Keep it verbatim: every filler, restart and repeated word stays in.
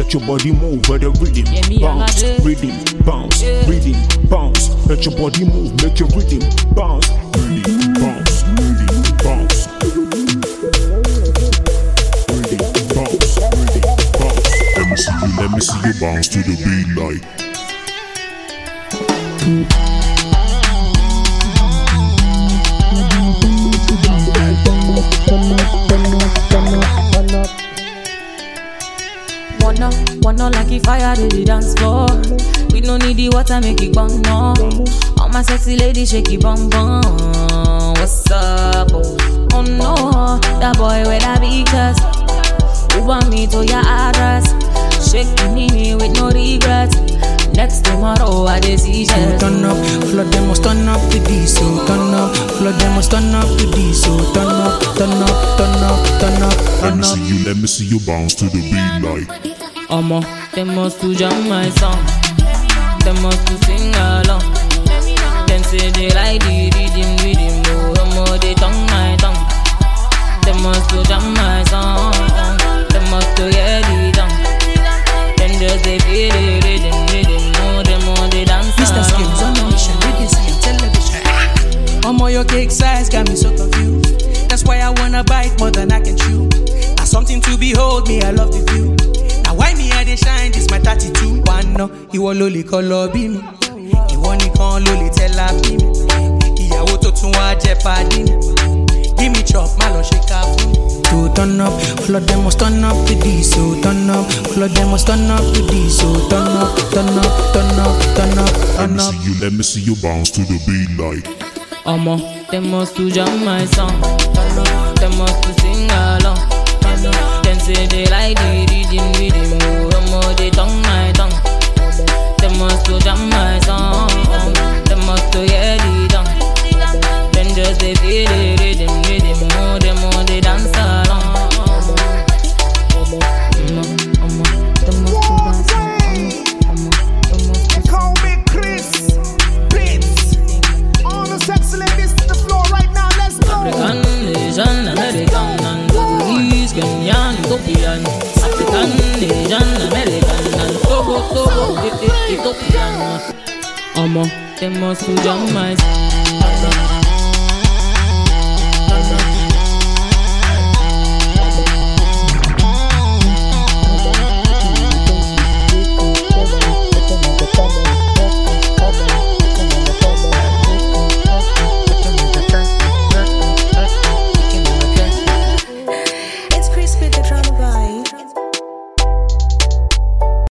Let your body move with the rhythm. Yeah, me Bounce, and I do. rhythm, bounce, Yeah. rhythm, bounce. Let your body move, make your rhythm bounce, rhythm, bounce, rhythm, bounce. Rhythm, bounce, rhythm, bounce. Let me see you, let me see you bounce to the beat like. Wanna, wanna like if fire to the dance floor. We no need the water, make it bang no. All my sexy ladies shake it bum bum. What's up? Oh no, that boy with that big chest. Who want me to your address? Shake me with no regret. Next tomorrow I decision. Turn up, flood them must turn up the diesel. Turn up, flood them must turn up the diesel. Turn up, turn up, turn up, turn up, Let turn me up. see you, let me see you bounce to the beat like. Omo, they must to jam my song. They must to sing along. Then say they like the rhythm, rhythm. No, omo, they tongue my tongue. They must to jam my song. They must to hear the tongue. Then just they feel the rhythm, rhythm. No, they more they dance Mister Skills on a along. mission, we can see on television. Omo, your cake size got me so confused. That's why I wanna bite more than I can chew. Now something to behold, me I love the view. Now why me I dey shine, this my thirty-two. One no, ìwọ ló lè color bí mi. Ìwọ nìkan ló lè tẹ́lá bí mi. Ìyàwó tó tún wá jẹ́ pàdé mi. Give me chop, má lọ ṣe ká fún mi. To turn up, flood them must turn up the diesel. Turn up, flood them must turn up the diesel. Turn up, turn up, turn up, turn up, Let turn me up. see you, let me see you bounce to the beat like. Omo, they must to jam my song. They must to sing along. Then say they like the rhythm, rhythm. Oh, omo, they tongue my tongue. They must to jam my song. They must to hear the tongue. Then just they feel the rhythm, rhythm. Oh, they more they dance along. Omo, omo, they must to dance along. Omo, they must to Call me Chris Pitts. All the sexy ladies to the floor right now. Let's go. African, Asian, American, and Congolese, Kenyan, Ethiopian. African, Asian, American, and Togo, Togo, E- E- Ethiopian. Omo, they must to jam my song. It's Chris with the drama vibe.